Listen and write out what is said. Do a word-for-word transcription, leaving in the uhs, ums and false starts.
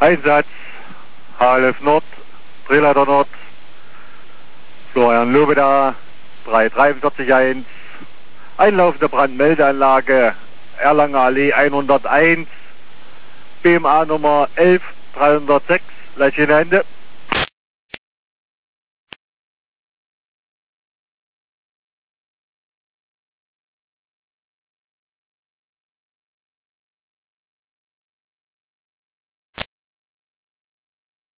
Einsatz, H L F Nord, Drehleiter Nord, Florian Lobe da, drei drei vier eins, einlaufende Brandmeldeanlage, Erlanger Allee hunderteins, B M A Nummer elf dreihundertsechs, gleich in Hände.